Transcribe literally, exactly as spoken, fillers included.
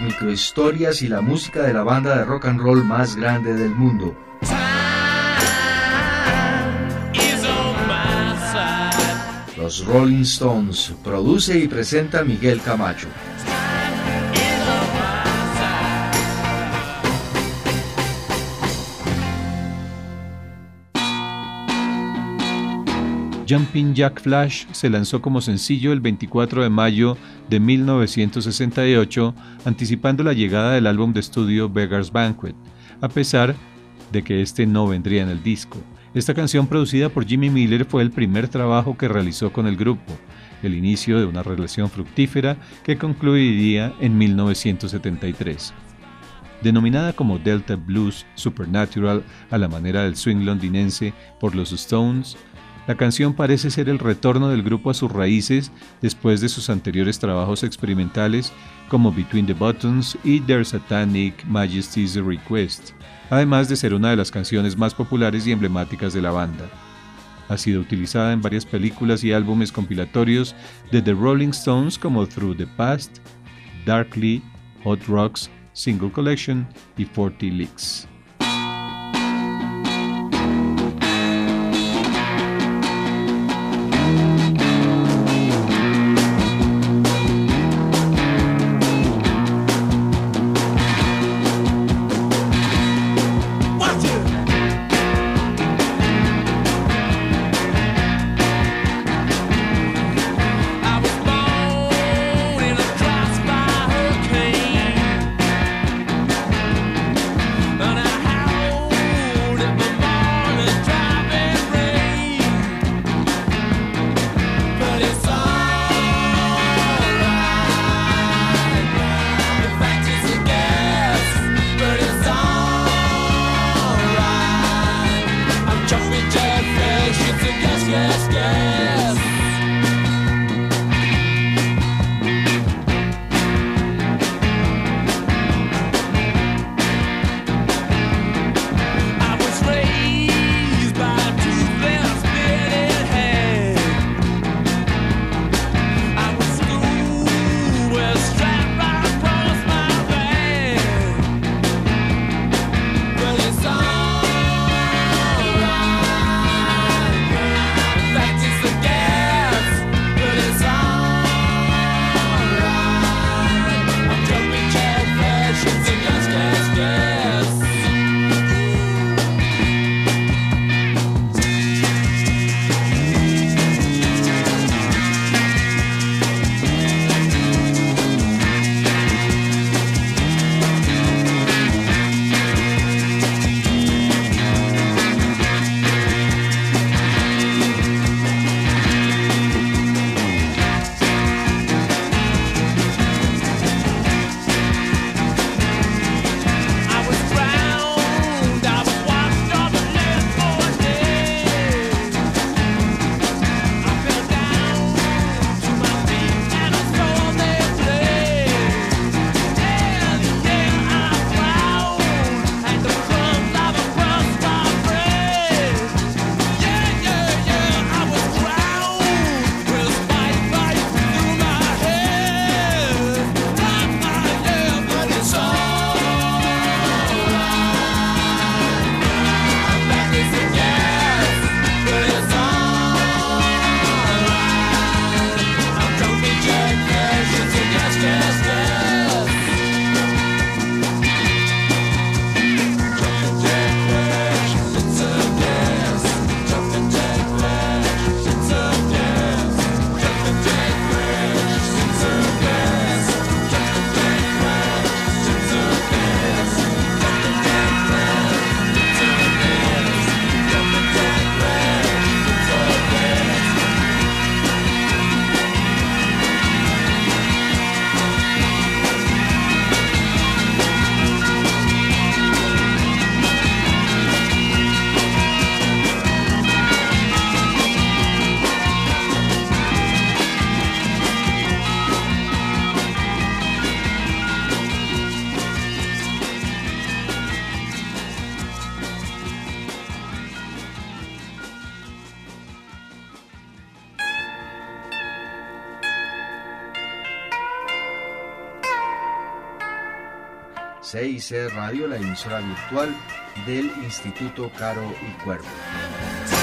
microhistorias y la música de la banda de rock and roll más grande del mundo. Los Rolling Stones, produce y presenta Miguel Camacho. Jumpin' Jack Flash se lanzó como sencillo el veinticuatro de mayo de mil novecientos sesenta y ocho, anticipando la llegada del álbum de estudio Beggar's Banquet, a pesar de que este no vendría en el disco. Esta canción, producida por Jimmy Miller, fue el primer trabajo que realizó con el grupo, el inicio de una relación fructífera que concluiría en mil novecientos setenta y tres. Denominada como Delta Blues Supernatural a la manera del swing londinense por los Stones, la canción parece ser el retorno del grupo a sus raíces después de sus anteriores trabajos experimentales como Between the Buttons y Their Satanic Majesty's Request, además de ser una de las canciones más populares y emblemáticas de la banda. Ha sido utilizada en varias películas y álbumes compilatorios de The Rolling Stones como Through the Past, Darkly, Hot Rocks, Single Collection y cuarenta Licks. But I C I C Radio, la emisora virtual del Instituto Caro y Cuervo.